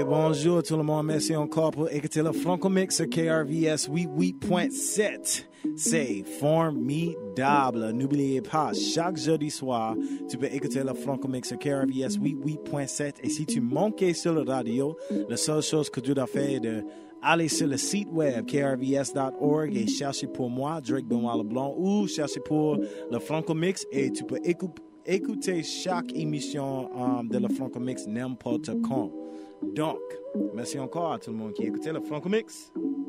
bonjour tout le monde, merci encore pour écouter le Franco Mix sur KRVS 88.7. C'est formidable. N'oubliez pas, chaque jeudi soir, tu peux écouter le Franco Mix sur KRVS 88.7. Et si tu manques sur la radio, la seule chose que tu dois faire est d'aller sur le site web krvs.org et chercher pour moi, Drake Benoit Leblanc, ou chercher pour le Franco Mix et tu peux écouter chaque émission de le Franco Mix n'importe quand. Donc, merci encore à tout le monde qui écoutait le Franco Mix.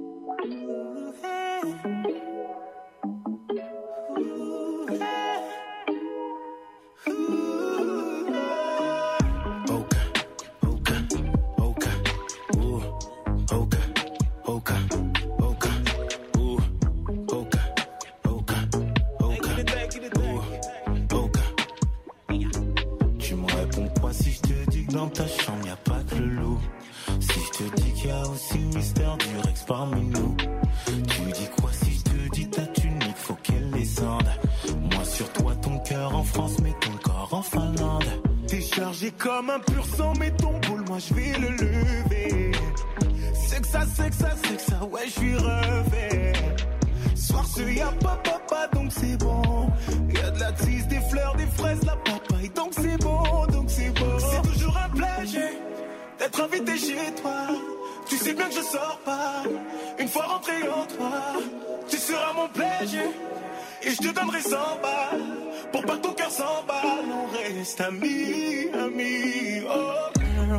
Dans ta chambre y'a pas que le loup. Si je te dis qu'il y a aussi Mister Durex parmi nous, tu dis quoi si je te dis ta tunique faut qu'elle descende. Moi sur toi ton cœur en France mais ton corps en Finlande. T'es chargé comme un pur sang mais ton boule moi je vais le lever. C'est que ça, ouais je suis revêt. Soir ce y'a pas papa donc c'est bon. Y'a de la tisse, des fleurs, des fraises, la papaye donc c'est bon, c'est toujours un plaisir d'être invité chez toi. Tu sais bien que je sors pas. Une fois rentré en toi, tu seras mon plaisir. Et je te donnerai 100 balles pour pas que ton cœur s'emballe. On reste amis, oh girl.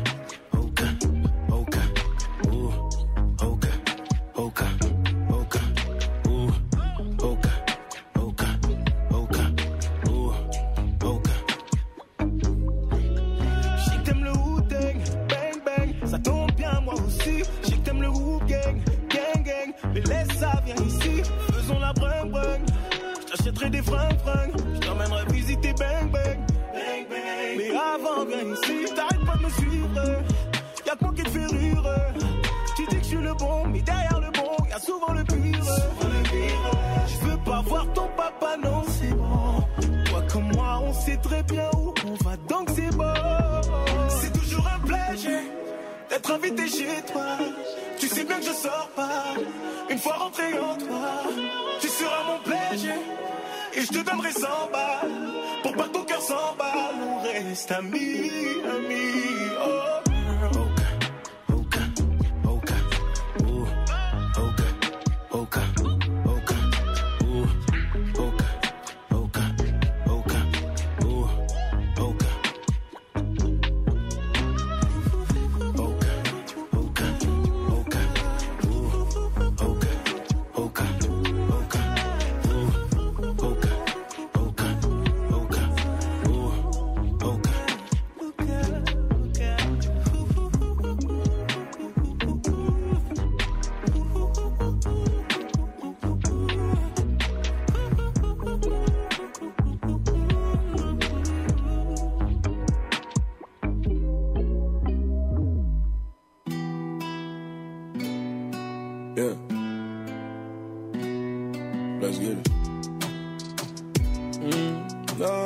Des fringues, je t'emmènerai visiter bang bang. Mais avant viens ici, t'arrêtes pas de me suivre. Y'a que moi qui te fait rire. Tu dis que je suis le bon, mais derrière le bon, y'a souvent le pire. Je veux pas voir ton papa, non c'est bon. Toi comme moi, on sait très bien où on va, donc c'est bon. C'est toujours un plaisir d'être invité chez toi. Tu sais bien que je sors pas. Une fois rentré en toi, tu seras mon plaisir. Et je te donnerai 100 balles pour pas que ton cœur s'emballe. On reste amis, oh girl. Yeah. Let's get it. Nah.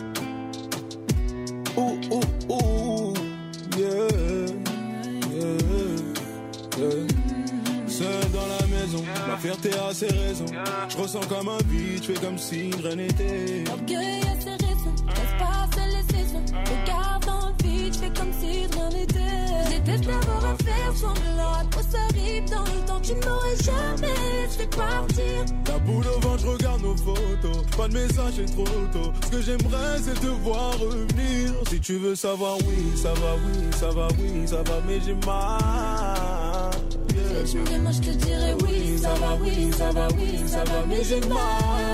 Ooh, ooh, ooh. Yeah. Seul dans la maison, ma fierté a ses raisons. Je ressens comme un vide, je fais comme si rien n'était. L'orgueil a ses raisons, laisse passer les saisons. Regarde dans le vide, je fais comme si rien n'était. Je déteste avoir à faire semblant. À quoi ça arrive dans le temps, tu m'aurais jamais laissé partir. La boule au ventre, je regarde nos photos. Pas de message, c'est trop tôt. Ce que j'aimerais, c'est te voir revenir. Si tu veux savoir, oui, ça va, oui, ça va, oui, ça va, mais j'ai mal. Yeah. Si tu me demandes, je te dirais oui, ça va, oui, ça va, oui, ça va, mais j'ai mal.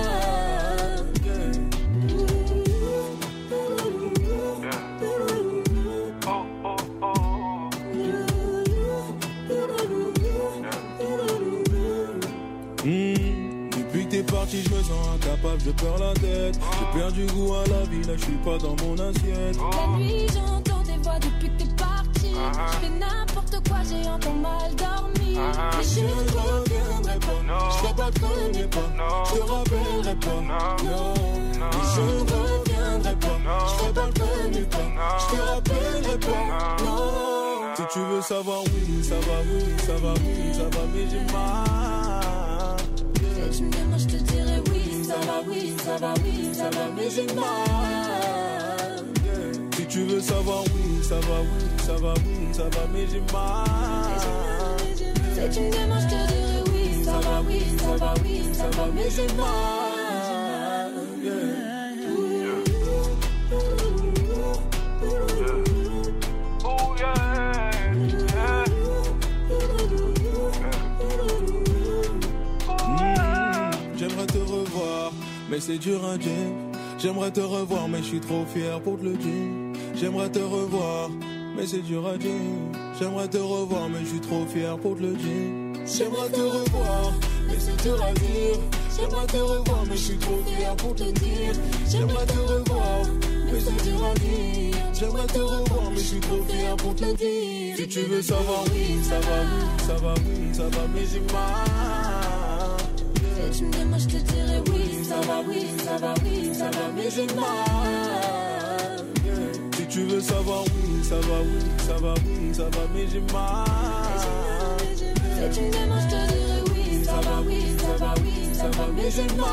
Depuis que t'es parti, je me sens incapable, je perds la tête. J'ai perdu goût à la vie, là je suis pas dans mon assiette. La nuit, j'entends tes voix depuis que t'es parti. Je fais n'importe quoi, j'ai encore mal dormi. Mais je ne reviendrai pas, je ferai pas le premier pas. Je te rappellerai pas, non. Mais je ne reviendrai pas, je ferai pas le premier pas. Je te rappellerai pas, non. Si tu savoir, oui, ça va, oui, ça va, oui, ça va, mais j'ai mal. Si tu me demandes, je te dirais oui, ça va, oui, ça va, oui, ça va, mais j'ai mal. Si tu veux savoir, oui, ça va, oui, ça va, oui, ça va, mais j'ai mal. Si tu me demandes, je te dirais oui, ça va, oui, ça va, oui, ça va, mais j'ai mal. J'aimerais te revoir, mais c'est dur à dire. J'aimerais te revoir, mais je suis trop fier pour te le dire. J'aimerais te revoir, mais c'est dur à dire. J'aimerais te revoir, mais je suis trop fier pour te le dire. J'aimerais te revoir, mais c'est dur à dire. J'aimerais te revoir, mais je suis trop fier pour te le dire. J'aimerais te revoir, mais c'est dur à dire. J'aimerais te revoir, mais je suis trop fier pour te le dire. Si tu veux savoir, oui, ça va, oui, ça va, oui, ça va, mais j'ai mal. Si tu me demandes, je te dirais oui, ça va, oui, ça va, oui, ça va, mais j'ai mal. Si tu veux savoir, oui, ça va, oui, ça va, oui, ça va, mais j'ai mal. Si tu me demandes, je te dirais oui, ça va, oui, ça va, oui, ça va, mais j'ai mal.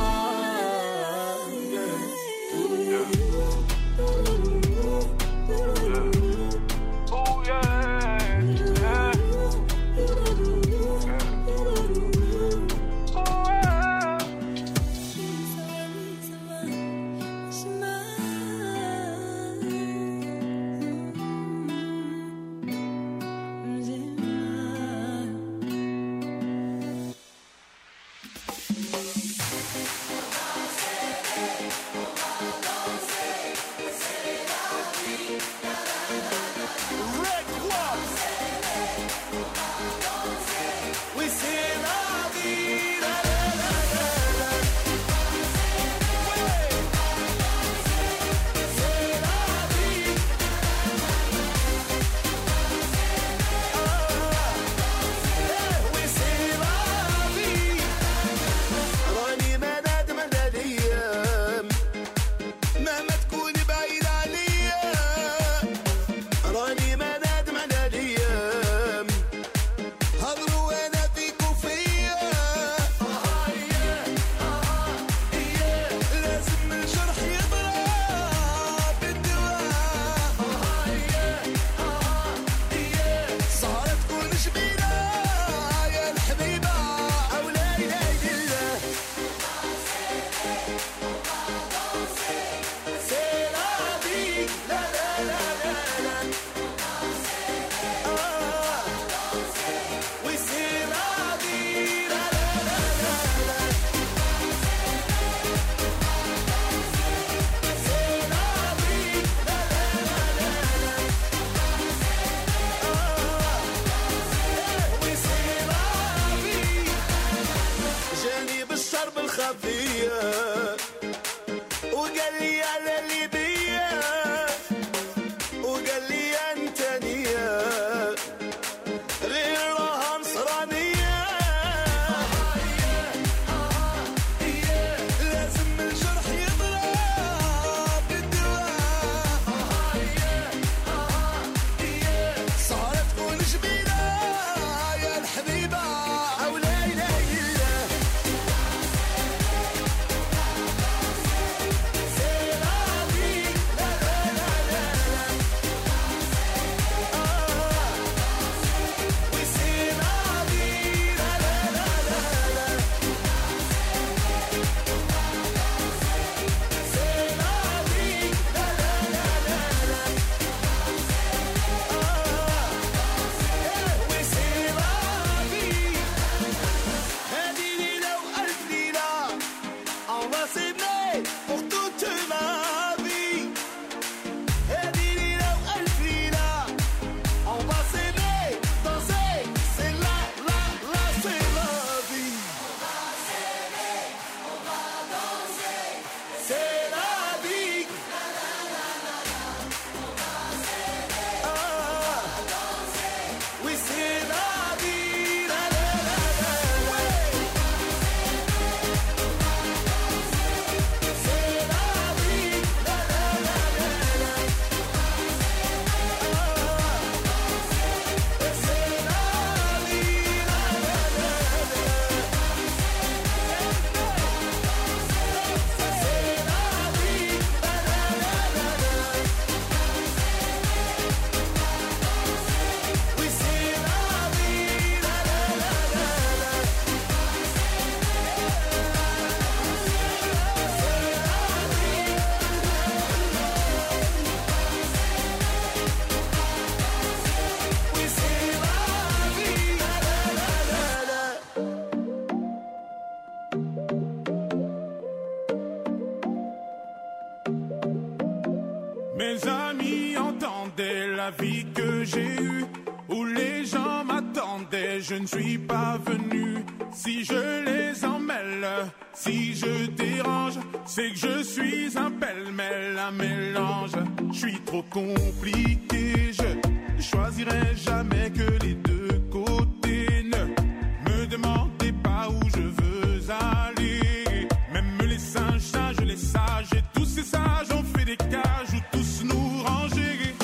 Mes amis entendaient la vie que j'ai eue, où les gens m'attendaient, je ne suis pas venu. Si je les emmêle, si je dérange, c'est que je suis un pêle-mêle, un mélange. Je suis trop compliqué, je choisirai jamais que les deux côtés. Ne me demandez pas où je veux aller. Même les singes, les sages, et tous ces sages ont fait des cages où tous nous ranger.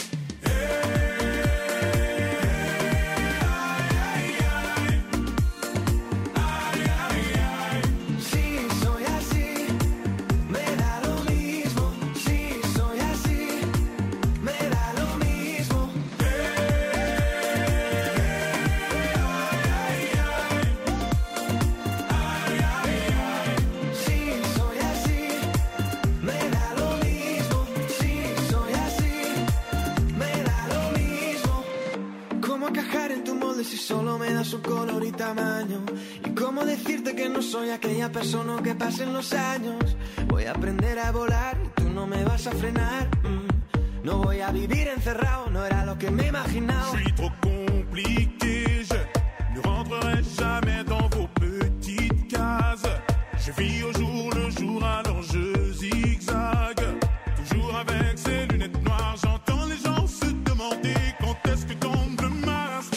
Si solo me das un color y tamaño. Y cómo decirte que no soy aquella persona que pasen los años. Voy a aprender a volar y tú no me vas a frenar. No voy a vivir encerrado, no era lo que me imaginaba. Je suis trop compliqué, je ne rentrerai jamais dans vos petites cases. Je vis au jour le jour, alors je zigzague. Toujours avec ces lunettes noires, j'entends les gens se demander quand est-ce que tombe le masque.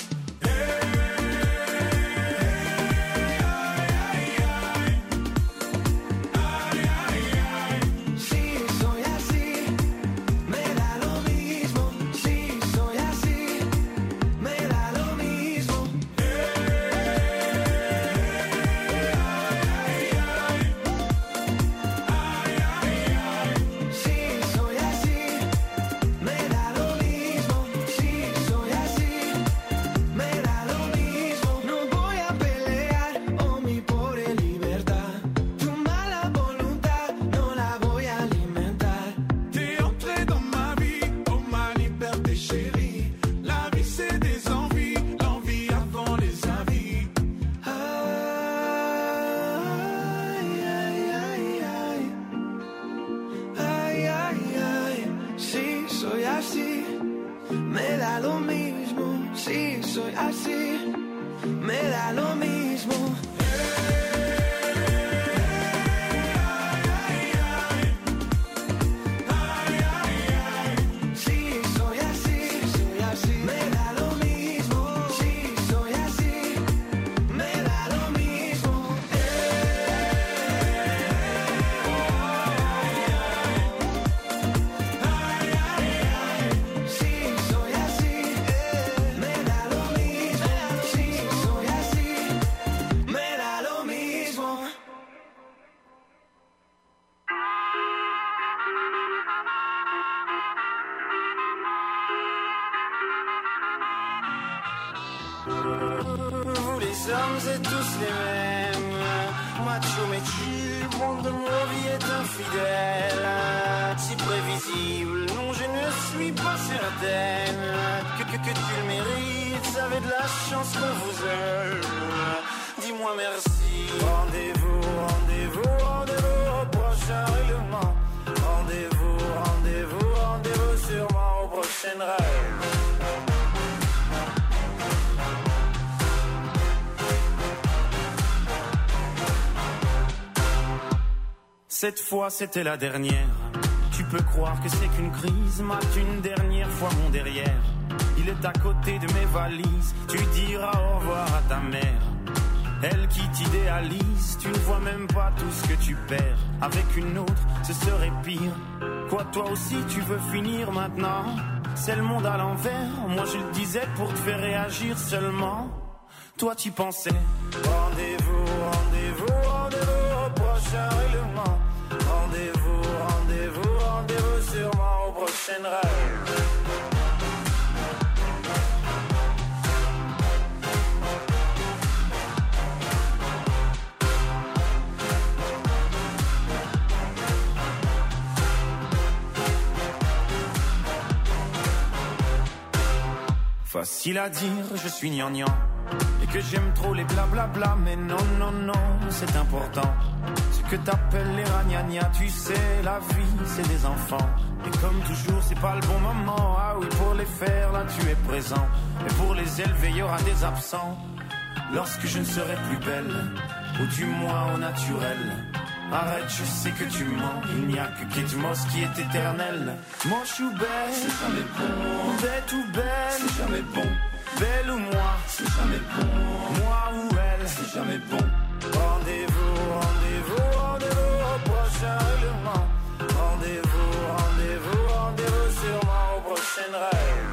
Vous les hommes êtes tous les mêmes, macho mais chill, le monde de nos vies est infidèle. Si prévisible, non je ne suis pas certaine que tu le mérites, vous avez de la chance qu'on vous aime. Dis-moi merci. Rendez-vous, rendez-vous, rendez-vous au prochain règlement. Rendez-vous, rendez-vous, rendez-vous sûrement au prochain rêve. Cette fois c'était la dernière. Tu peux croire que c'est qu'une crise. Mate une dernière fois mon derrière. Il est à côté de mes valises. Tu diras au revoir à ta mère. Elle qui t'idéalise. Tu ne vois même pas tout ce que tu perds. Avec une autre ce serait pire. Quoi toi aussi tu veux finir maintenant? C'est le monde à l'envers. Moi je le disais pour te faire réagir seulement. Toi tu pensais. Rendez-vous, rendez-vous, rendez-vous au prochain règlement. Rendez-vous, rendez-vous, rendez-vous sûrement au prochain rêve. Facile à dire, je suis gnangnan. Et que j'aime trop les blablabla. Mais non, non, non, c'est important. Ce que t'appelles les ragnagnas. Tu sais, la vie, c'est des enfants. Et comme toujours, c'est pas le bon moment. Ah oui, pour les faire, là, tu es présent. Et pour les élever, il y aura des absents. Lorsque je ne serai plus belle, ou du moins au naturel. Arrête, je sais que tu mens. Il n'y a que Kate Moss qui est éternel. Moi je suis belle, c'est jamais bon. Bête ou belle, c'est jamais bon. Belle ou moi, c'est jamais bon. Moi ou elle, c'est jamais bon. Rendez-vous, rendez-vous, rendez-vous au prochain règlement. Rendez-vous, rendez-vous, rendez-vous sûrement au prochain rêve.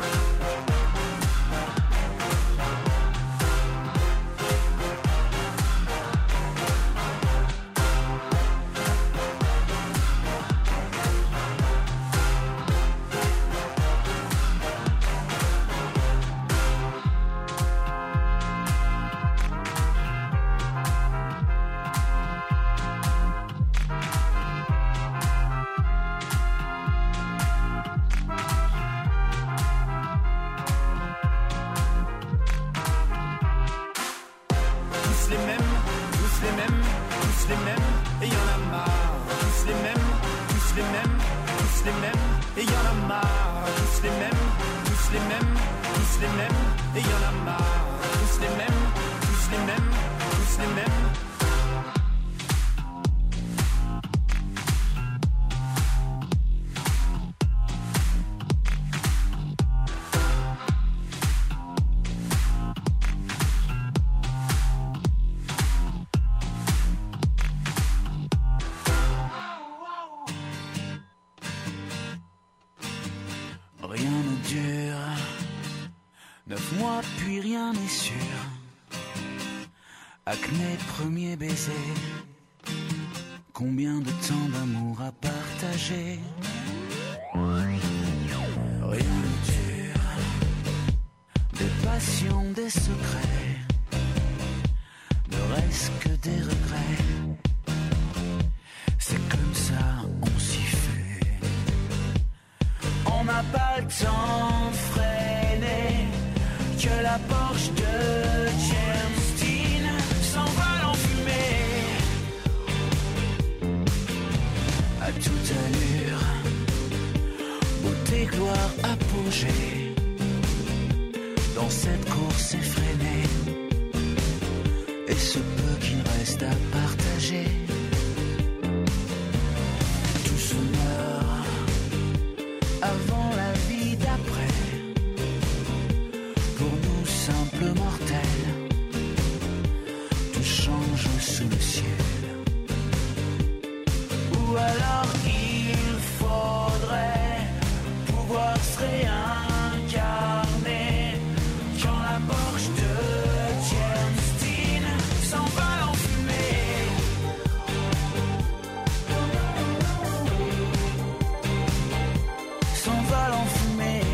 Acné, premier baiser. Combien de temps d'amour à partager? Rien ne dure. Des passions, des secrets. Ne reste que des regrets. C'est comme ça, on s'y fait. On n'a pas le temps de freiner. Que la Porsche de James s'envole en fumée. À toute allure, beauté, gloire, apogée. Dans cette course effrénée, et ce peu qu'il reste à partager. Tout se meurt avant la vie d'après. Pour nous simples mortels, change sous le ciel. Ou alors il faudrait pouvoir se réincarner quand la Porsche de James Dean s'envole en fumée. S'envole en fumée.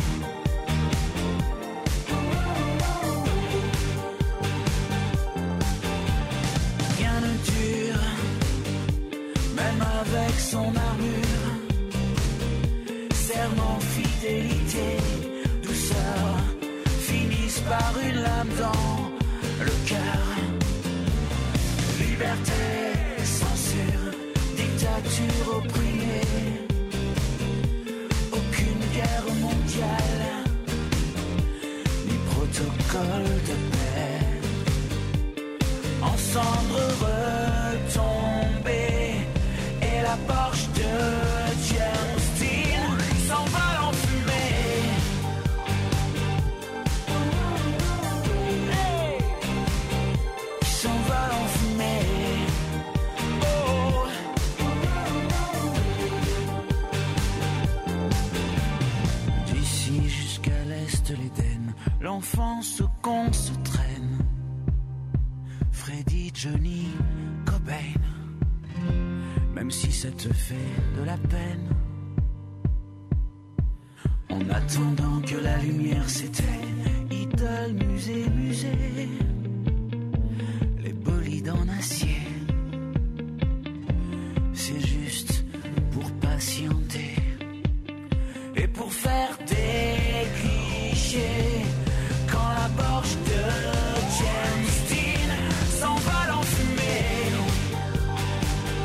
Avec son armure, serment, fidélité, douceur, finissent par une lame dans le cœur. Liberté, censure, dictature opprimée. Aucune guerre mondiale, ni protocole de paix. En cendres retombées. La Porsche de James Dean s'envole en fumée. Hey! S'envole en fumée. Oh! D'ici jusqu'à l'est l'Éden, l'enfance qu'on se traîne. Freddy, Johnny, Cobain. Même si ça te fait de la peine. En attendant que la lumière s'éteigne, idole, musée, musée. Les bolides en acier. C'est juste pour patienter. Et pour faire des clichés. Quand la Porsche de James Dean s'envole en fumée.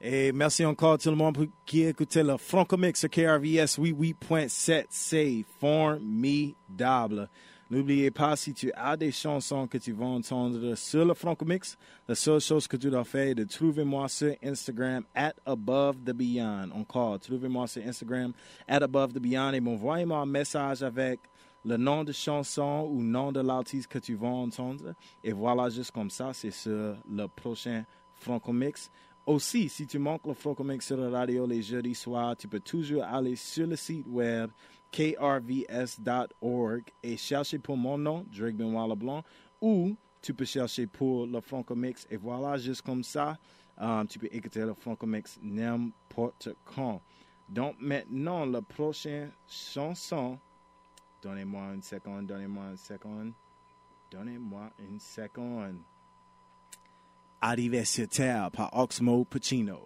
Et merci encore tout le monde qui écoutait le Franco Mix sur KRVS 88.7. C'est formidable. N'oubliez pas, si tu as des chansons que tu vas entendre sur le Franco Mix, la seule chose que tu dois faire est de trouver moi sur Instagram @AboveTheBeyond. Encore, trouvez-moi sur Instagram @AboveTheBeyond et m'envoyez-moi un message avec le nom de chanson ou nom de l'artiste que tu vas entendre. Et voilà, juste comme ça, c'est sur le prochain Franco Mix. Aussi, si tu manques le Franco Mix sur la radio les jeudis soirs, tu peux toujours aller sur le site web krvs.org et chercher pour mon nom, Drake Benoit Leblanc, ou tu peux chercher pour le Franco Mix. Et voilà, juste comme ça, tu peux écouter le Franco Mix n'importe quand. Donc maintenant, la prochaine chanson, donnez-moi une seconde. Arrivé sur Terre par Oxmo Puccino.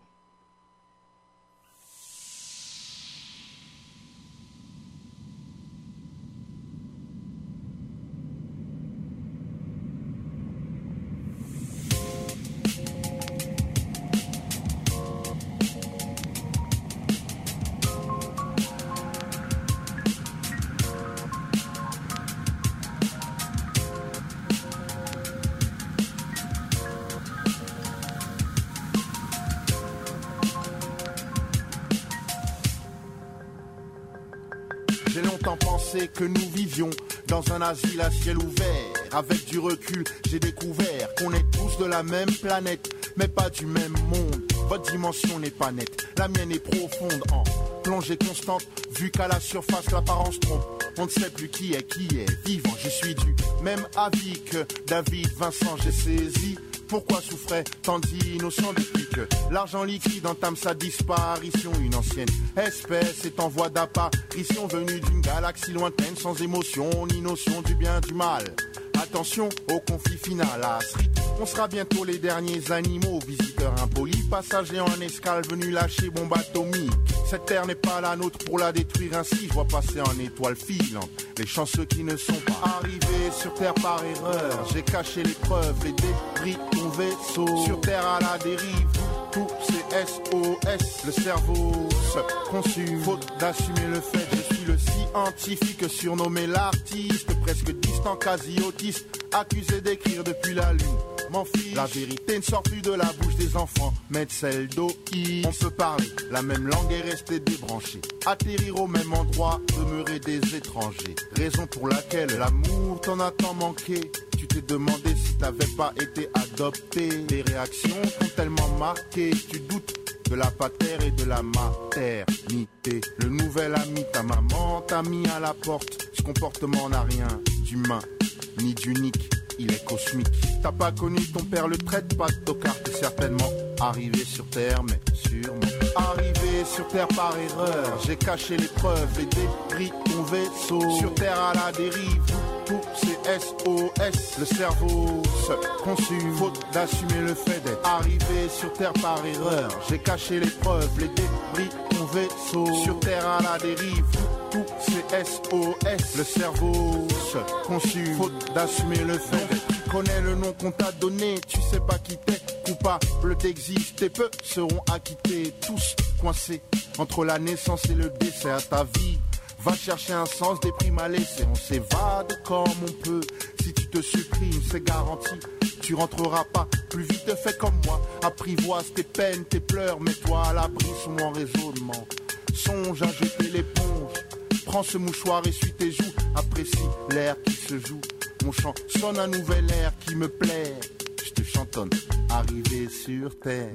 J'ai longtemps pensé que nous vivions dans un asile à ciel ouvert. Avec du recul, j'ai découvert qu'on est tous de la même planète, mais pas du même monde. Votre dimension n'est pas nette, la mienne est profonde en plongée constante. Vu qu'à la surface l'apparence trompe, on ne sait plus qui est vivant. Je suis du même avis que David Vincent, j'ai saisi pourquoi souffrait tant d'innocents depuis que l'argent liquide entame sa disparition. Une ancienne espèce est en voie d'apparition, venue d'une galaxie lointaine, sans émotion ni notion du bien du mal. Attention au conflit final à Astrid. On sera bientôt les derniers animaux, visiteurs impolis, passagers en escale venus lâcher bombe atomique. Cette terre n'est pas la nôtre pour la détruire ainsi. Je vois passer en étoile filante les chanceux qui ne sont pas arrivés sur terre par erreur. J'ai caché les preuves, les débris de mon vaisseau. Sur terre à la dérive, tout c'est SOS. Le cerveau se consume, faute d'assumer le fait. Je suis le scientifique surnommé l'artiste, presque distant, quasi autiste, accusé d'écrire depuis la lune. M'enfuis, la vérité ne sort plus de la bouche des enfants, mais de celle d'Oïs. On peut parler, la même langue est restée débranchée. Atterrir au même endroit, demeurer des étrangers. Raison pour laquelle l'amour t'en a tant manqué. Tu t'es demandé si t'avais pas été adopté. Tes réactions t'ont tellement marqué, tu doutes de la patère et de la maternité. Le nouvel ami, ta maman t'a mis à la porte. Ce comportement n'a rien d'humain ni d'unique, il est cosmique. T'as pas connu ton père, le traite pas de tocard. T'es certainement arrivé sur terre, mais sûrement arrivé sur terre par erreur. J'ai caché les preuves, les débris de ton vaisseau. Sur terre à la dérive, tout c'est SOS. Le cerveau se consume, faute d'assumer le fait d'être arrivé sur terre par erreur. J'ai caché les preuves, les débris de ton vaisseau. Sur terre à la dérive, tout c'est SOS. Le cerveau se consume, faute d'assumer le fait d'être. Tu connais le nom qu'on t'a donné, tu sais pas qui t'es. Coupable d'exister, peu seront acquittés. Tous coincés entre la naissance et le décès. À ta vie va chercher un sens, des primes à laisser. On s'évade comme on peut. Si tu te supprimes, c'est garanti, tu rentreras pas. Plus vite fais comme moi, apprivoise tes peines, tes pleurs. Mets-toi à l'abri sous mon raisonnement. Songe à jeter l'éponge. Prends ce mouchoir, essuie tes joues. Apprécie l'air qui se joue. Mon chant sonne un nouvel air qui me plaît. Je te chantonne, arrivé sur terre,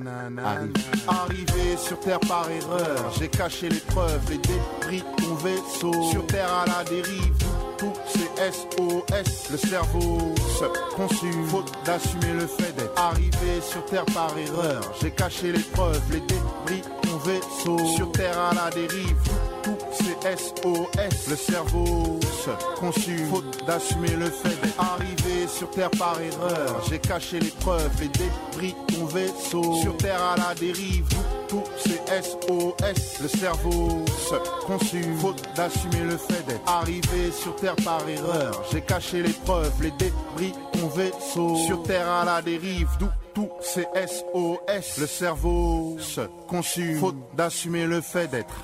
arrivé sur terre par erreur. J'ai caché les preuves, les débris de ton vaisseau. Sur terre à la dérive, tout c'est SOS. Le cerveau se consume, faute d'assumer le fait d'être arrivé sur terre par erreur. J'ai caché les preuves, les débris de ton vaisseau. Sur terre à la dérive, tout c'est SOS. Le cerveau se consume, faute d'assumer le fait d'être arrivé sur terre par erreur. J'ai caché les preuves, les débris de ton vaisseau. Sur terre à la dérive, tout c'est SOS. Le cerveau se consume, faute d'assumer le fait d'être arrivé sur terre par erreur. J'ai caché les preuves, les débris de ton vaisseau. Sur terre à la dérive, d'où tout c'est SOS. Le cerveau se consume, faute d'assumer le fait d'être.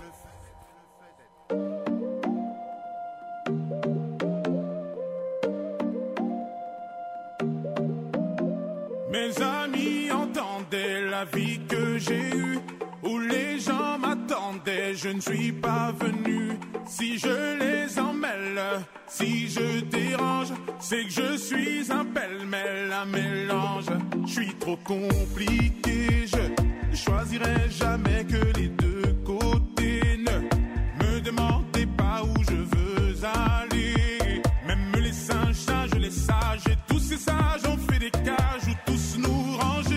Mes amis entendaient la vie que j'ai eue, où les gens m'attendaient, je ne suis pas venu. Si je les emmêle, si je dérange, c'est que je suis un pêle-mêle, un mélange. Je suis trop compliqué, je choisirai jamais que les deux côtés. Ne me demandez pas où je veux aller. Même les singes, sages, les sages, et tous ces sages ont fait des cages où tous nous ranger.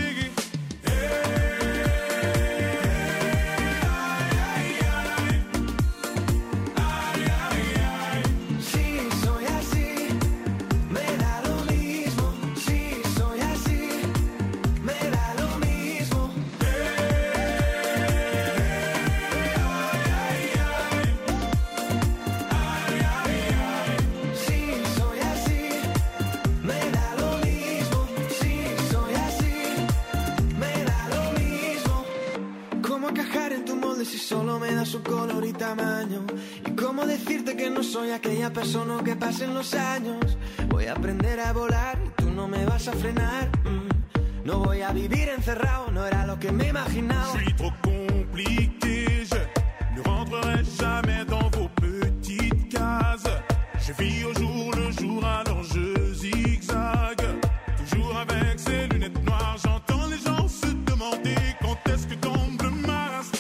Si solo me da su color y tamaño. Y cómo decirte que no soy aquella persona que pasen los años. Voy a aprender a volar y tú no me vas a frenar. No voy a vivir encerrado, no era lo que me imaginaba. Je suis trop compliqué, je ne rentrerai jamais dans vos petites cases. Je vis au jour le jour, alors je zigzague. Toujours avec ces lunettes noires, j'entends les gens se demander quand est-ce que tombe le masque.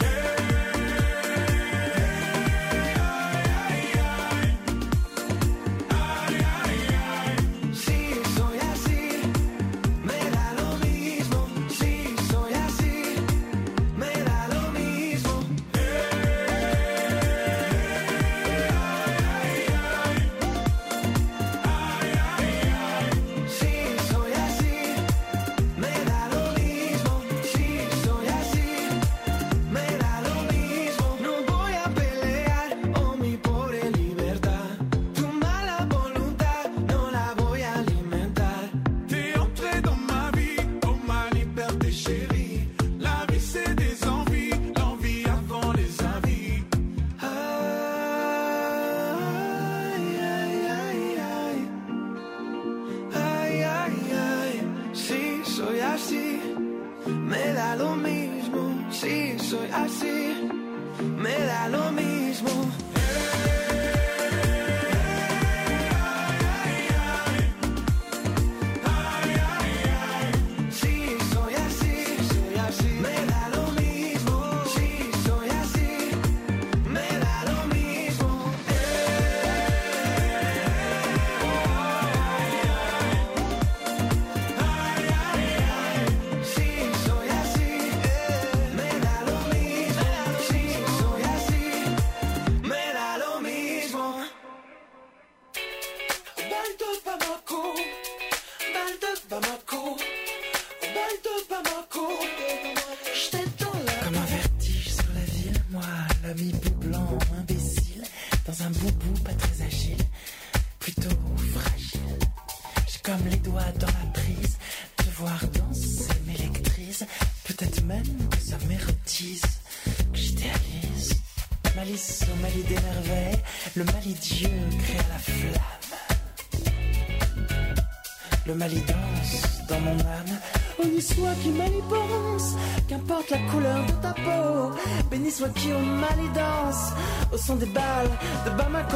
Le mal y danse dans mon âme. Honni soit qui mal y pense, qu'importe la couleur de ta peau. Béni soit qui au mal y danse, au son des balles de Bamako.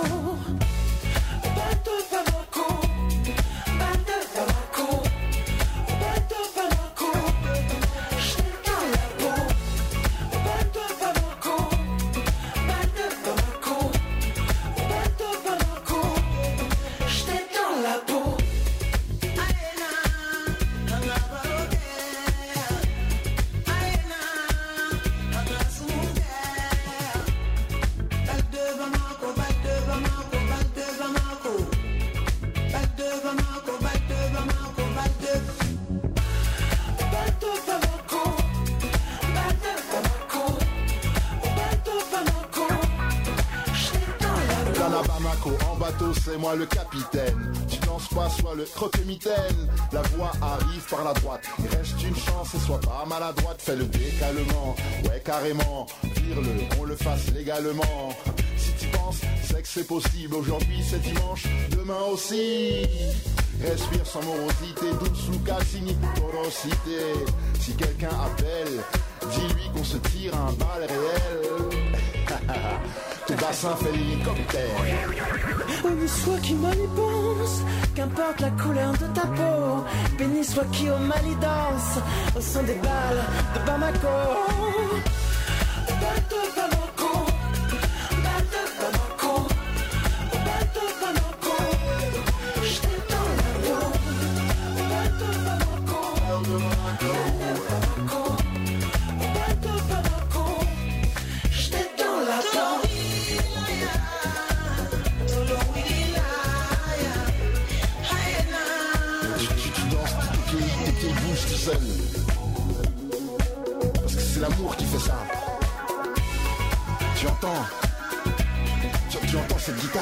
Bal de Bamako, bal de Bamako, bal de Bamako. J't'ai dans la peau. Bal de Bamako, bal de Bamako, bal de Bamako. J't'ai dans la peau. Bamako, bateau, c'est moi le capitaine. Tu danses pas, sois le croque-mitaine. La voix arrive par la droite. Il reste une chance et sois pas maladroite. Fais le décalement, ouais carrément. Vire-le, on le fasse légalement. Si tu penses, c'est que c'est possible. Aujourd'hui c'est dimanche, demain aussi. Respire sans morosité, douce Luca signe porosité. Si quelqu'un appelle, dis-lui qu'on se tire un bal réel. Ton bassin fait l'hélicoptère. Béni soit qui mal y pense, qu'importe la couleur de ta peau. Béni soit qui au mal y danse, au son des balles de Bamako. Balles de Bamako, balles de Bamako, balles de Bamako. J'étais dans la peau. Balles de Bamako, balles de Bamako, balles de Bamako. J'étais dans la peau. Tout seul. Parce que c'est l'amour qui fait ça. Tu entends cette guitare?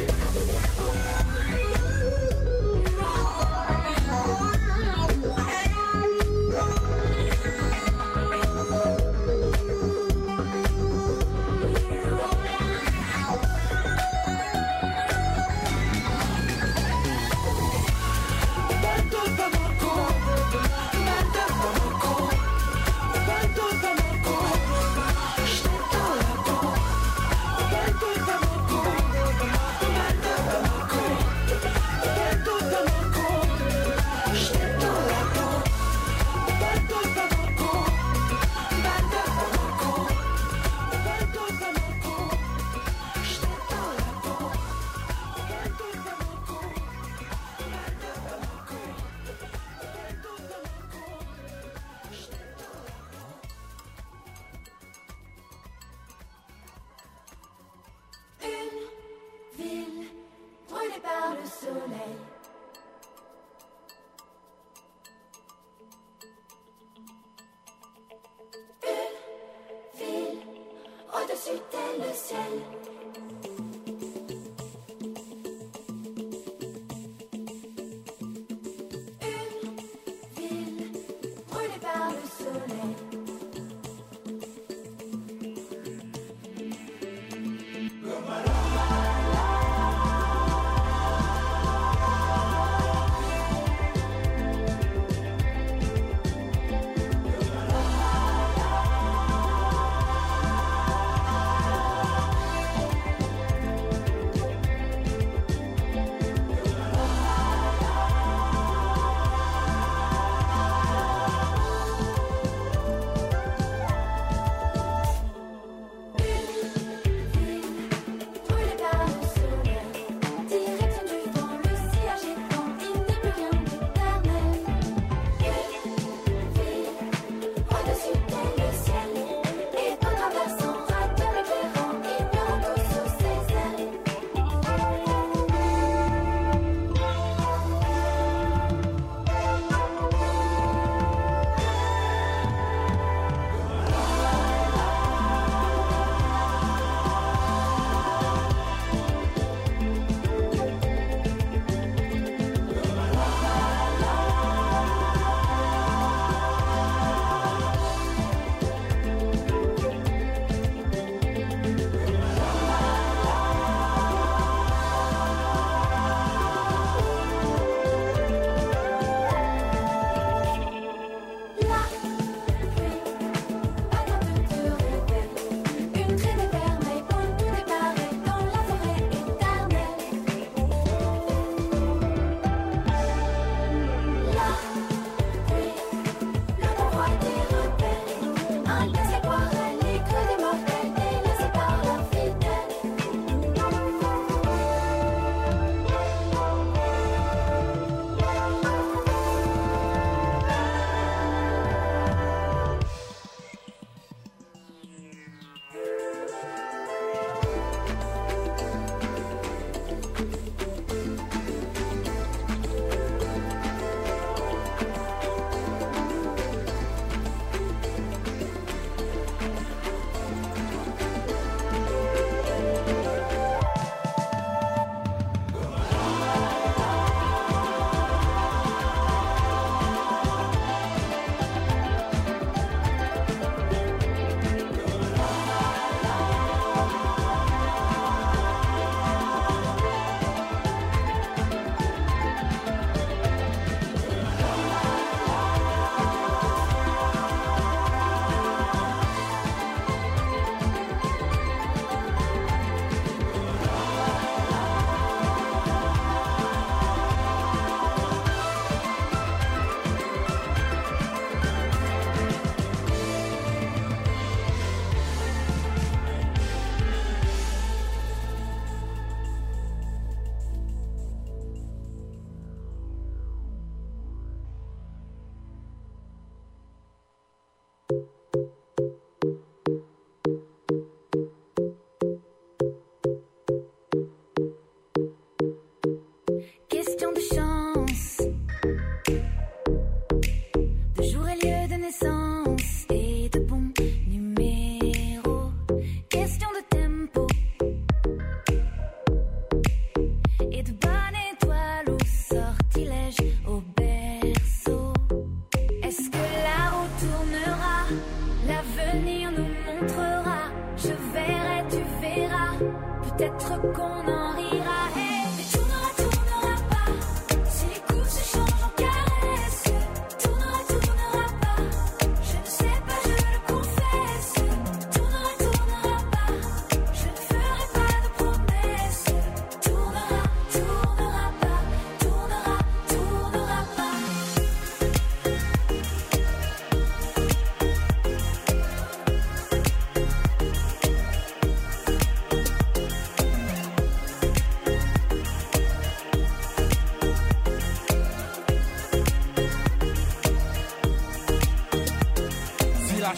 Au-dessus d'elle le ciel. Une ville brûlée par le soleil.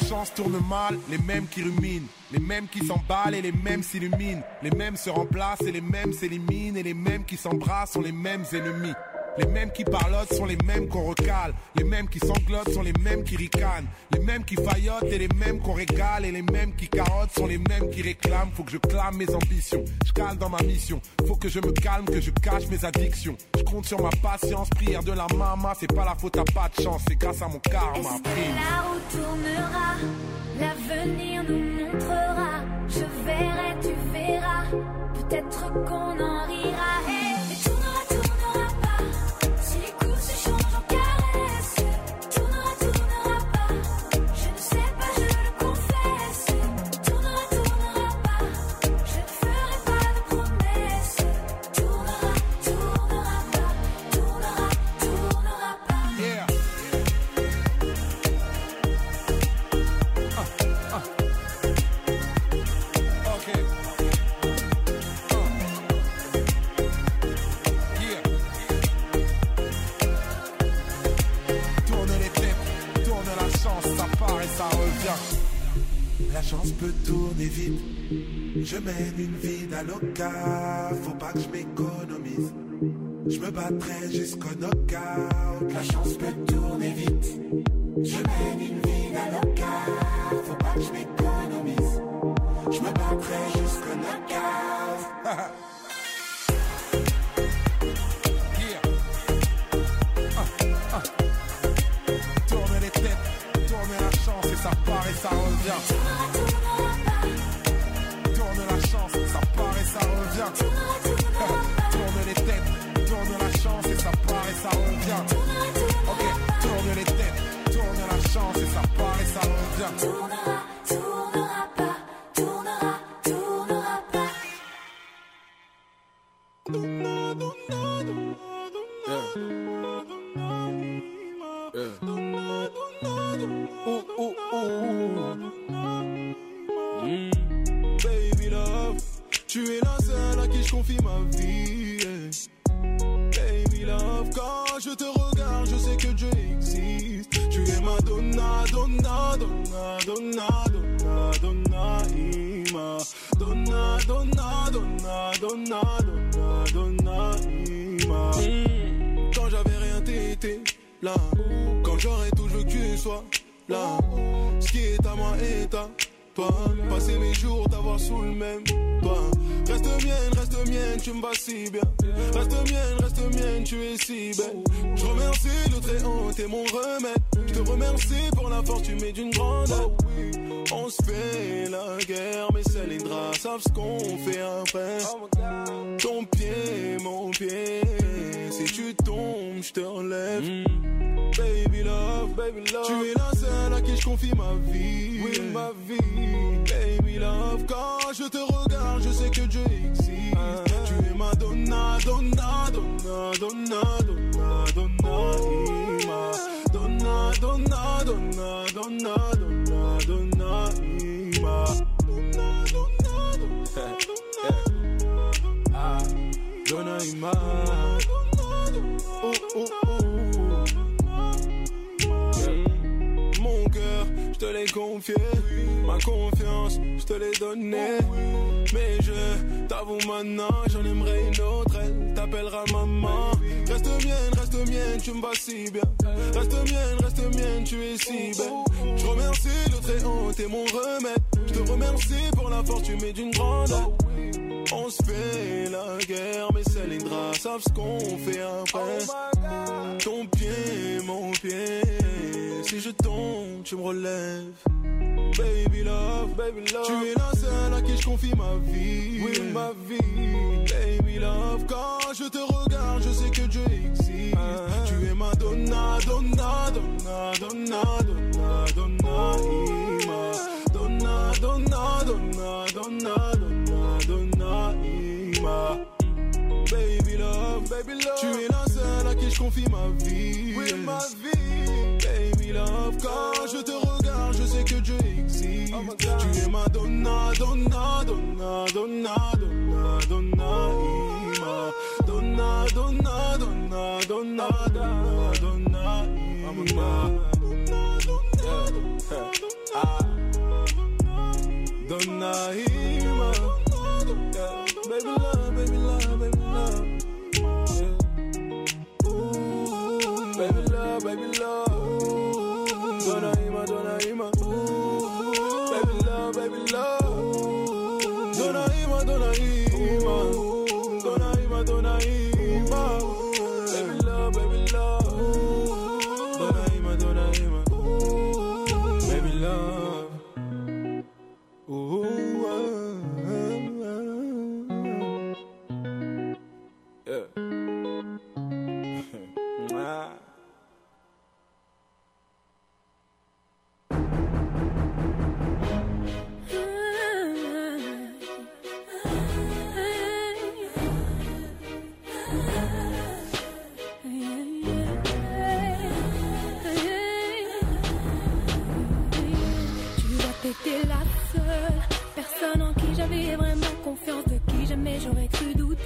chance tourne mal, les mêmes qui ruminent. Les mêmes qui s'emballent et les mêmes s'illuminent. Les mêmes se remplacent et les mêmes s'éliminent. Et les mêmes qui s'embrassent sont les mêmes ennemis. Les mêmes qui parlotent sont les mêmes qu'on recale. Les mêmes qui sanglotent sont les mêmes qui ricanent. Les mêmes qui faillotent et les mêmes qu'on régale. Et les mêmes qui carottent sont les mêmes qui réclament. Faut que je clame mes ambitions, je cale dans ma mission. Faut que je me calme, que je cache mes addictions. Je compte sur ma patience, prière de la maman. C'est pas la faute à pas de chance, c'est grâce à mon karma. Est-ce que la route tournera, l'avenir nous montrera. Je verrai, tu verras, peut-être qu'on en rira. Hey, et tournera, tournera pas. Si les coups se changent en caresses. Tournera, tournera pas. Je ne sais pas, je le confesse. Tournera, tournera pas. Je ne ferai pas de promesses. Tournera, tournera pas. Tournera, tournera pas. Yeah. Okay. Yeah. Tourne les têtes, tourne la chance, ça part et ça revient. La chance peut tourner vite. Je mène une vie d'aloca, faut pas que je m'économise. Je me battrai jusqu'au knockout. La chance peut tourner vite. Je mène une vie d'aloca, faut pas que je m'économise. Je me battrai jusqu'au knockout. Yeah. Tourne les têtes, tourne la chance et ça part et ça revient. Tourne la chance, ça part et ça revient. Tourne les têtes, tourne la chance et ça part et ça revient. Ok, tourne les têtes, tourne la chance et ça part et ça revient. Tournera, tournera pas. Tournera, tournera pas. Baby love, tu es la seule à qui je confie ma vie. Yeah. Baby love, quand je te regarde, je sais que Dieu existe. Tu es ma donna, donna, donna, donna, donna, donna, ima. Donna, donna, donna, donna, donna, donna, ima. Quand j'avais rien, t'étais là. Quand j'aurais tout, je veux que tu sois là. Ce qui est à moi est à toi. Passer mes jours, t'avoir sous le même toit. Reste mienne, tu me vas si bien. Reste mienne, tu es si belle. Je remercie le très haut, t'es mon remède. Je te remercie pour la force, tu m'es d'une grande aide. On se fait la guerre, mais Célindra savent ce qu'on fait après. Ton pied, mon pied, si tu tombes, je te relève. Baby love, tu es la seule à qui je confie ma vie. Oui, ma vie. Baby love, quand je te regarde, je sais que Dieu existe. Tu es ma donna, donna, donna, donna, donna, donna, ima. Donna, donna, donna, donna, donna, donna, ima. Donna, donna, donna, donna, ima. Oh, oh, oh. Mon cœur, je te l'ai confié. Ma confiance, je te l'ai donnée. Mais je t'avoue maintenant, j'en aimerais une autre. Elle t'appellera maman. Reste mienne, tu me vas si bien. Reste mienne, tu es si belle. Je remercie le très haut, t'es mon remède. Je te remercie pour la force, tu m'es d'une grande aide. On se fait la guerre, mais Célindra savent ce qu'on fait après. Ton pied, mon pied, si je tombe, tu me relèves. Baby love, tu es la seule à qui je confie ma vie. Oui, ma vie. Baby love, quand je te regarde, je sais que Dieu existe. Tu es ma donna, donna, donna, donna, donna, donna, ima. Donna, donna, donna, donna, donna, donna, ima. Baby love, tu es la seule à qui je confie ma vie. Oui, ma vie. Baby love, quand je te regarde, je sais que Dieu existe. Tu es ma donna, donna, donna, donna, donna, donna, ima. Donna, donna, donna, donna, donna, donna, ima. Donna, donna, donna, donna.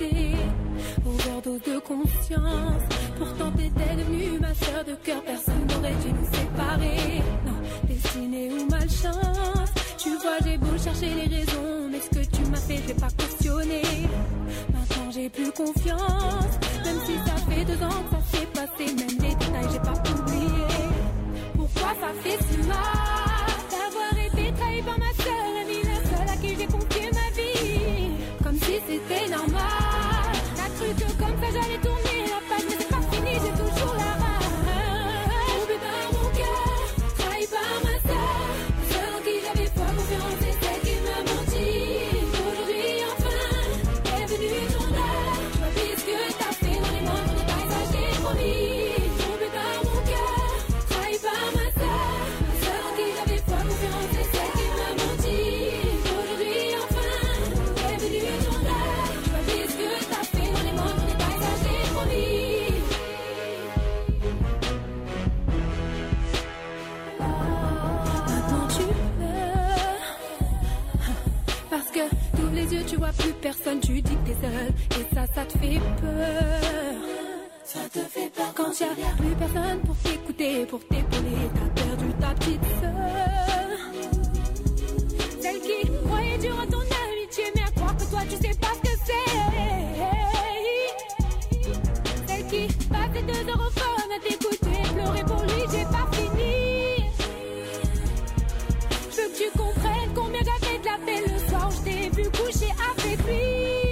laisser. Overdose de conscience. Pourtant t'étais devenue ma sœur de cœur. Personne n'aurait dû nous séparer. Non, destinée ou malchance. Tu vois, j'ai beau chercher les raisons, mais ce que tu m'as fait, je vais pas cautionner. Maintenant j'ai plus confiance. Même si ça fait 2 ans que ça s'est passé, même les détails j'ai pas oublié. Pourquoi ça fait si mal d'avoir été trahi par ma seule amie, la seule à qui j'ai confié ma vie, comme si c'était normal. T'as cru que comme ça j'allais tourner la page, mais c'est pas fini, j'ai toujours la rage. Tombé par mon cœur, trahi par ma seule, la seule en qui j'avais foi, confiance, et celle qui m'a menti. Aujourd'hui enfin est venu ton heure. Je vois plus ce que t'as fait dans les moindres détails, ça j'ai promis. Tombé par mon cœur, trahi par ma seule, la seule en qui j'avais foi, confiance, et celle qui m'a menti. Aujourd'hui enfin est venu ton heure. Je vois plus ce que t'as fait dans les moindres détails, ça j'ai promis. Maintenant tu pleures parce que t'ouvres les yeux, tu vois plus personne, tu dis que t'es seul et ça te fait peur. Ça te fait peur quand y'a plus personne pour t'écouter, pour t'épauler. T'as perdu ta petite sœur, celle qui croyait dur en ton amitié, mais à croire que toi tu sais pas ce que c'est. Celle qui passait 2 heures au phone à t'écouter, pleurer pour lui, j'ai pas fini. Je veux que tu comprennes combien j'avais de la peine le soir où je t'ai vu coucher affaibli.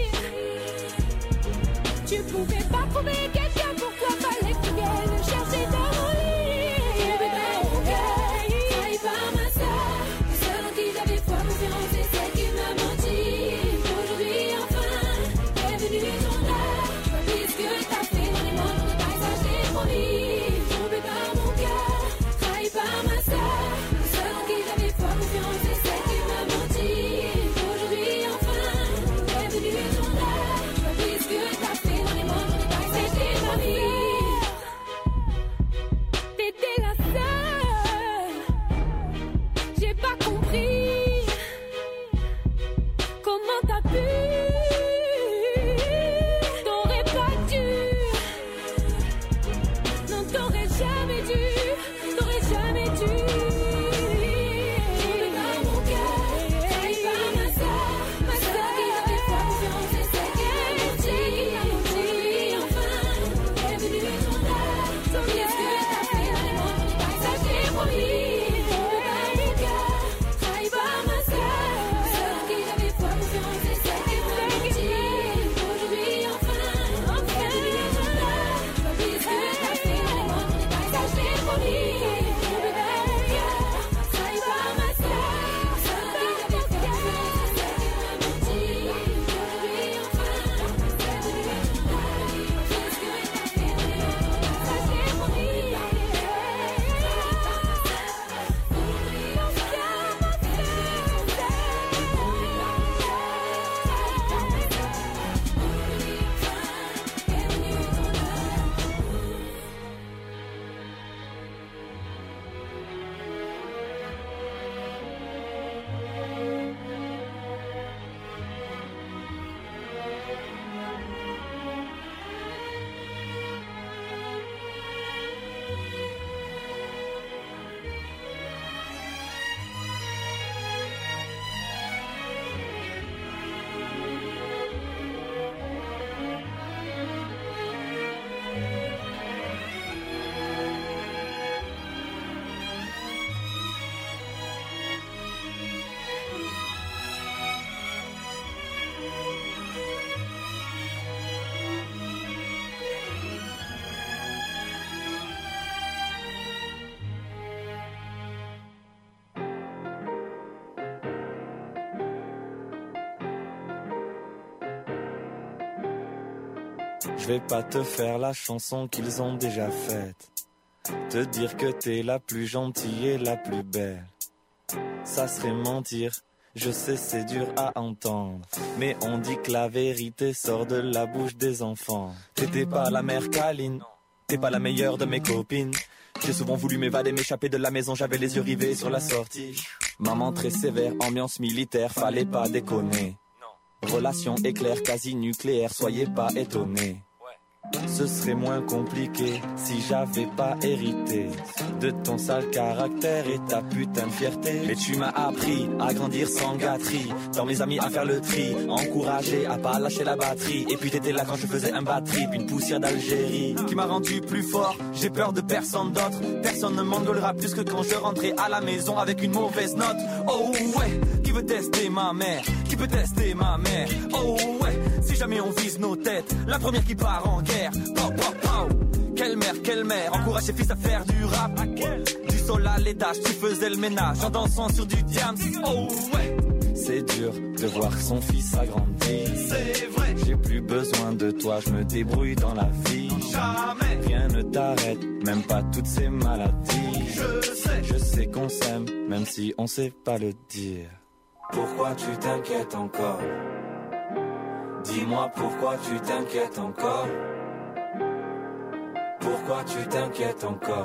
Tu pouvais pas trouver quelqu'un pour toi, fallait que tu viennes me chercher dans mon lit. Tombé par mon cœur, trahi par ma sœur, la seule en qui j'avais foi, confiance, et celle qui m'a menti. Aujourd'hui enfin est venu ton heure. Je vois plus ce que t'as fait dans les moindres détails, ça j'ai promis. Tombé par mon cœur, trahi par ma sœur, la seule en qui j'avais foi, confiance, et celle qui m'a menti. Aujourd'hui enfin est venu ton heure. Je vois plus ce que t'as fait dans les moindres détails, ça j'ai promis. T'étais la seule, j'ai pas compris comment t'as pu. T'aurais pas dû, non t'aurais jamais dû, t'aurais jamais dû. Tombé par mon cœur, trahi par ma sœur qui j'avais foi, confiance, et celle qui m'a menti. Enfin est venu ton heure. Qu'est-ce que t'as fait dans les moindres détails, ça j'ai promis. Tombé par mon cœur, trahi par ma sœur qui j'avais foi, confiance, et celle qui m'a menti. Aujourd'hui enfin est venu ton heure. Je vois plus ce que t'as fait dans les moindres détails, ça j'ai promis. Tombé par mon cœur, trahi par ma sœur qui j'avais foi, confiance, et celle qui m'a menti. Aujourd'hui enfin est venu ton heure. Qu'est-ce que t'as fait dans les moindres détails, ça j'ai promis. Je vais pas te faire la chanson qu'ils ont déjà faite. Te dire que t'es la plus gentille et la plus belle, ça serait mentir. Je sais c'est dur à entendre, mais on dit que la vérité sort de la bouche des enfants. T'étais pas la mère câline, t'es pas la meilleure de mes copines. J'ai souvent voulu m'évader, m'échapper de la maison, j'avais les yeux rivés sur la sortie. Maman très sévère, ambiance militaire, fallait pas déconner. Relation éclair quasi nucléaire, soyez pas étonnés. Ce serait moins compliqué si j'avais pas hérité de ton sale caractère et ta putain de fierté. Mais tu m'as appris à grandir sans gâterie, dans mes amis à faire le tri, encouragé à pas lâcher la batterie. Et puis t'étais là quand je faisais un bad trip, une poussière d'Algérie qui m'a rendu plus fort. J'ai peur de personne d'autre, personne ne m'engueulera plus que quand je rentrais à la maison avec une mauvaise note. Oh ouais, qui veut tester ma mère? Qui peut tester ma mère? Oh ouais, si jamais on vise nos têtes, la première qui part en guerre. Pow, pow, pow. Quelle mère, encourage ses fils à faire du rap. Du sol à l'étage, tu faisais le ménage en dansant sur du diams. Oh ouais. C'est dur de voir son fils s'agrandir. C'est vrai. J'ai plus besoin de toi, je me débrouille dans la vie. Jamais. Rien ne t'arrête, même pas toutes ces maladies. Je sais qu'on s'aime, même si on sait pas le dire. Pourquoi tu t'inquiètes encore? Dis-moi pourquoi tu t'inquiètes encore? Pourquoi tu t'inquiètes encore?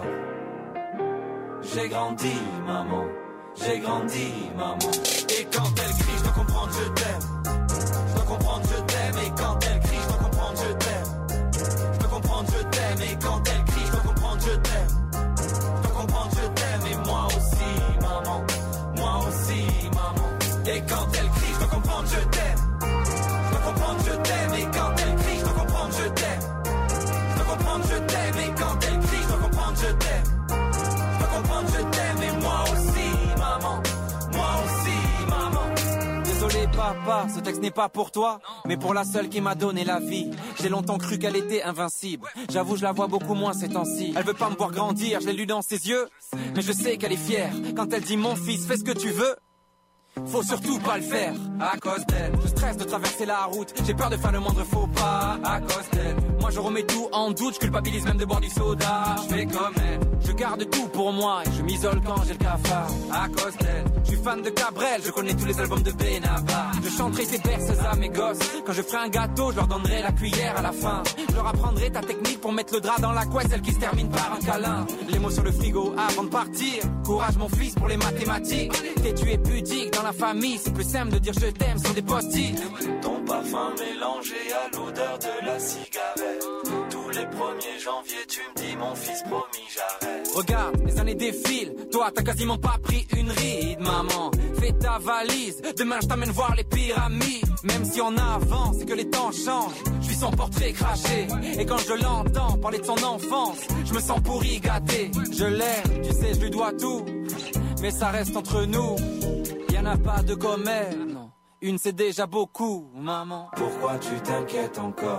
J'ai grandi, maman. J'ai grandi, maman. Et quand elle crie, je dois comprendre, je t'aime. Je dois comprendre, je t'aime. Et quand elle crie, je dois comprendre, je t'aime. Je dois comprendre, je t'aime. Et quand elle crie, je dois comprendre, je t'aime. Je dois comprendre, je t'aime. Et moi aussi, maman. Moi aussi, maman. Et quand elle crie, je dois comprendre, je t'aime. Je dois comprendre, je t'aime. Et quand elle crie, je dois comprendre, je t'aime. Je dois comprendre, je t'aime. Et quand elle crie, je dois comprendre, je t'aime. Je dois comprendre, je t'aime. Et moi aussi, maman. Moi aussi, maman. Désolé papa, ce texte n'est pas pour toi, mais pour la seule qui m'a donné la vie. J'ai longtemps cru qu'elle était invincible. J'avoue, je la vois beaucoup moins ces temps-ci. Elle veut pas me voir grandir, je l'ai lu dans ses yeux. Mais je sais qu'elle est fière quand elle dit mon fils, fais ce que tu veux. Faut surtout pas le faire à cause d'elle. Je stresse de traverser la route, j'ai peur de faire le moindre faux pas à cause d'elle. Moi je remets tout en doute, je culpabilise même de boire du soda. Je fais comme elle, je garde tout pour moi et je m'isole quand j'ai le cafard à cause d'elle. Je suis fan de Cabrel, je connais tous les albums de Benabar. Je chanterai ces berceuses à mes gosses. Quand je ferai un gâteau, je leur donnerai la cuillère à la fin. Je leur apprendrai ta technique pour mettre le drap dans la couette, celle qui se termine par un câlin. Les mots sur le frigo avant de partir. Courage mon fils pour les mathématiques. T'es tu es pudique dans la famille, c'est plus simple de dire je t'aime sur des post-it. Ton parfum mélangé à l'odeur de la cigarette. Tous les 1er janvier tu me dis mon fils promis j'arrête. Regarde, les années défilent, toi t'as quasiment pas pris une ride maman. Fais ta valise, demain je t'amène voir les pyramides. Même si on avance et que les temps changent, je vis son portrait craché. Et quand je l'entends parler de son enfance, je me sens pourri gâté. Je l'aime, tu sais je lui dois tout, mais ça reste entre nous. Y'en a pas de comme elle, non. Une c'est déjà beaucoup, maman. Pourquoi tu t'inquiètes encore?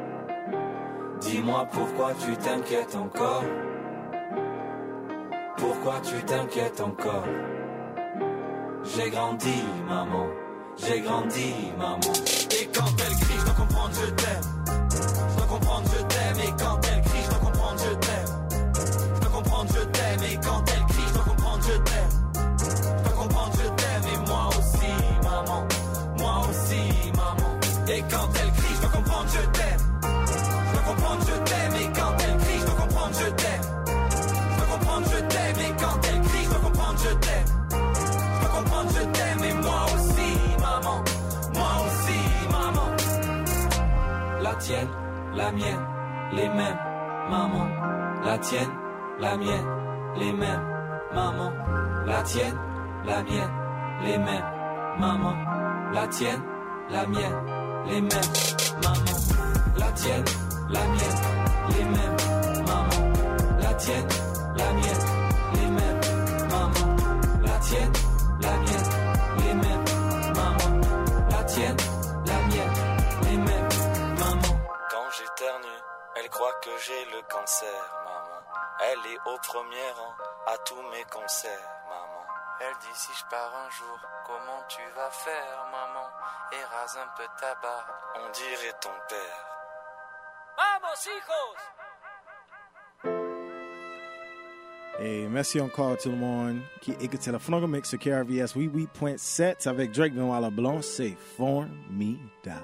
Dis-moi pourquoi tu t'inquiètes encore? Pourquoi tu t'inquiètes encore? J'ai grandi, maman. J'ai grandi, maman. Et quand elle crie, je dois comprendre, je t'aime. Je dois comprendre, je t'aime. Et quand elle crie, je dois comprendre, je t'aime. Je dois comprendre, je t'aime. Et quand elle crie, je dois comprendre, je t'aime. Je dois comprendre, je t'aime. Et moi aussi, maman. Moi aussi, maman. Et quand elle crie, je dois comprendre, je t'aime. Je dois comprendre, je t'aime. Et quand elle crie, je dois comprendre, je t'aime. Je dois comprendre, je t'aime. Et quand elle crie, je dois comprendre, je t'aime. Je dois comprendre, je t'aime. Et moi aussi, maman. Moi aussi, maman. La tienne, la mienne, les mêmes, maman. La tienne, la mienne, les mêmes, maman. La tienne, la mienne, les mêmes, maman. La tienne, la mienne, les mêmes, maman. La tienne, la mienne, les mêmes, maman. La tienne, la mienne, les mêmes, maman. La tienne, la mienne, les mêmes, maman. La tienne, la mienne, les mêmes, maman. Quand j'éternue, elle croit que j'ai le cancer, maman. Elle est au premier rang à tous mes concerts, maman. Elle dit si je pars un jour, comment tu vas faire, maman? Et rase un peu ta barbe, on dirait ton père. Vamos, hijos! Et merci encore tout le monde qui écoute le Flongo Mix sur KRVS 88.7 avec Drake Benoît Blanc, c'est formidable.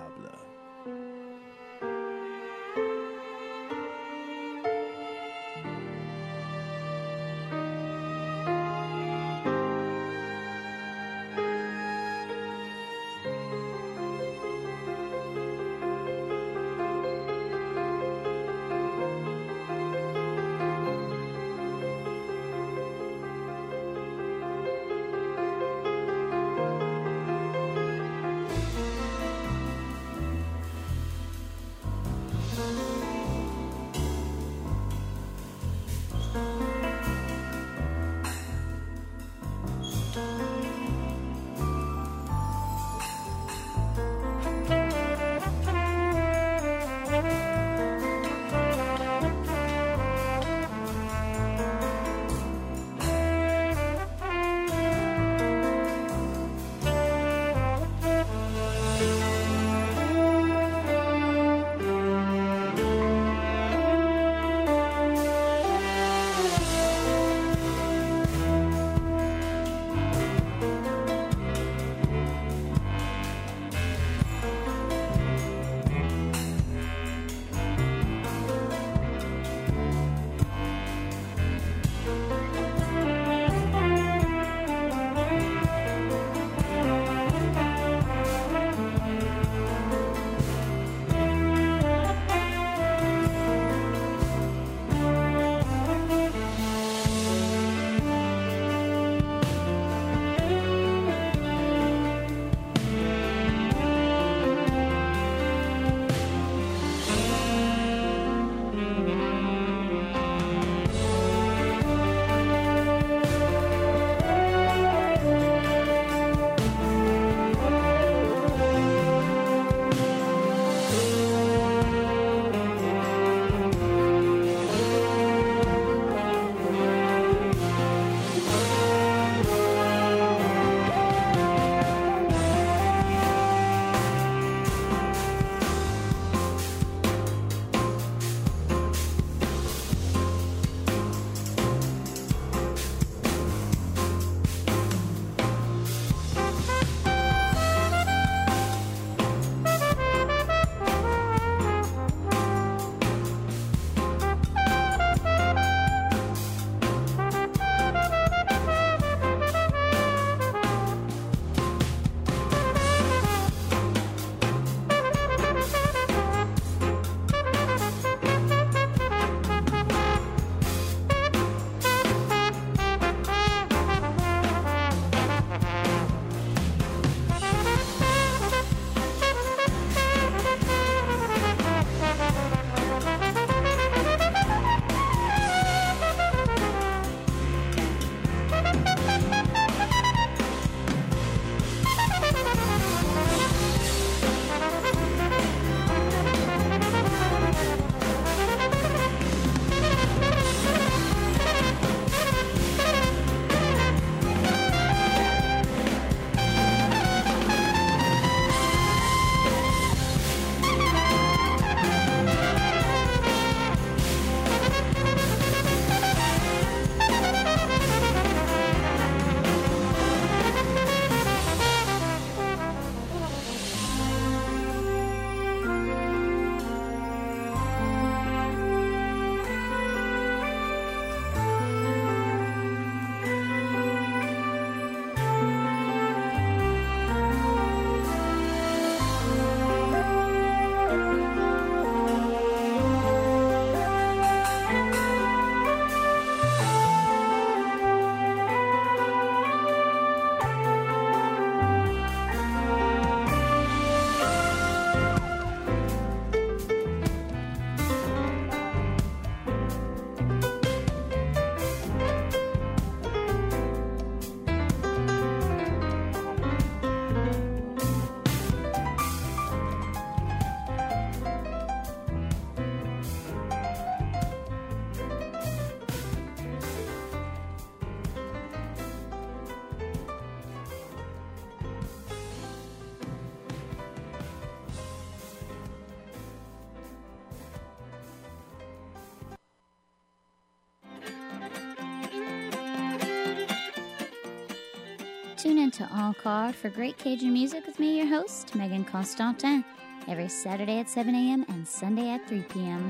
Tune in to Encore for great Cajun music with me, your host, Megan Constantin, every Saturday at 7 a.m. and Sunday at 3 p.m.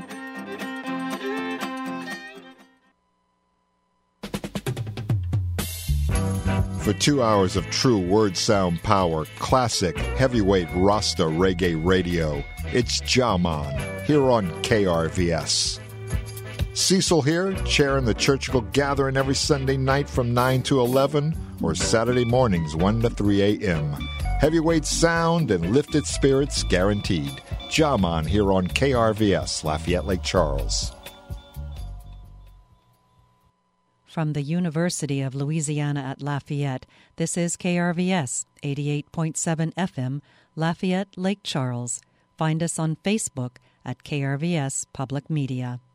For 2 hours of true word sound power, classic heavyweight Rasta reggae radio, it's Jaman here on KRVS. Cecil here, chairing the Churchill Gathering every Sunday night from 9 to 11 or Saturday mornings 1 to 3 a.m. Heavyweight sound and lifted spirits guaranteed. Jaman here on KRVS, Lafayette Lake Charles. From the University of Louisiana at Lafayette, this is KRVS 88.7 FM, Lafayette Lake Charles. Find us on Facebook at KRVS Public Media.